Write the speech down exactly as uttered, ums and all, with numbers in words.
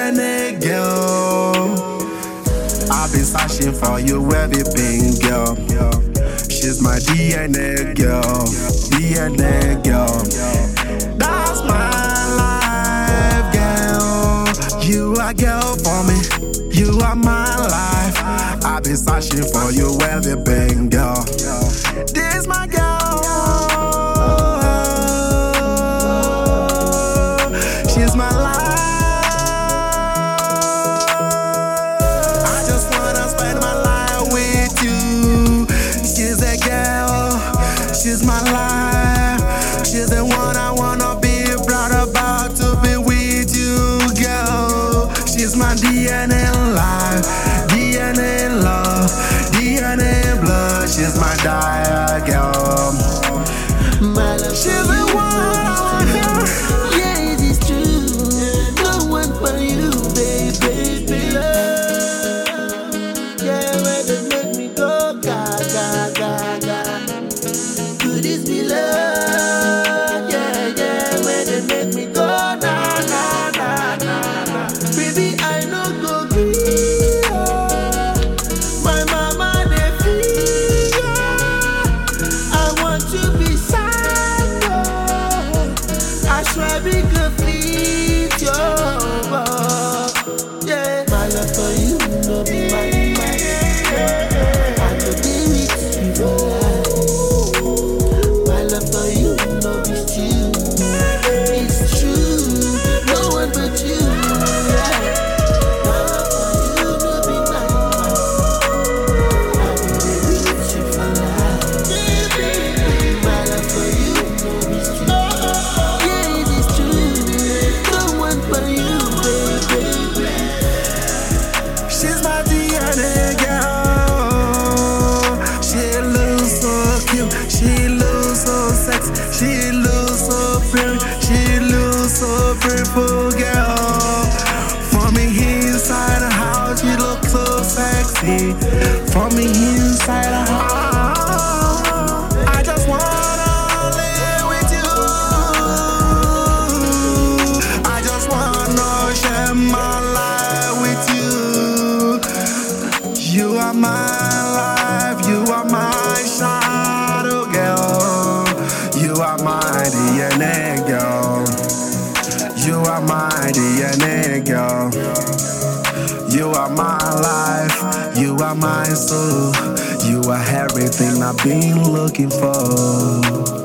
N A, girl. I've been searching for you, where have you been, girl? She's my D N A, girl. D N A, girl. That's my life, girl. You are girl for me. You are my life. I've been searching for you, where have you been, girl? This my girl. She's my life. I just wanna spend my life with you. She's a girl. She's my life. She's the one I wanna be proud about to be with you, girl. She's my D N A life, D N A love, D N A blood. She's my dire girl. My love, she's the one I want. yeah, it is true. No one for you, baby, baby. Yeah, when they make me go gaga, gaga. Could this be love? Yeah, yeah, when they make me go na na na na na. Baby, I know go green. My mama they feel. I want to be sad. I swear we could fleet yo. Yeah, my love for you, no be my mind. I could be with you for life. My love for you, no be still. It's true, no one but you. Yeah. My love for you, no be my mind. I could be with you for life. My love for you, no be still. Yeah, it is true, no one but you, baby. She's my D N A girl. She looks so cute. She looks so sexy. She looks so pretty. She looks so beautiful, girl. For me inside the house, she looks so sexy. For me inside the house, I just wanna live with you. I just wanna share my life with you. You are my life, you are my shadow, girl. You are my D N A, girl. You are my D N A, girl. You are my life, you are my soul. You are everything I've been looking for.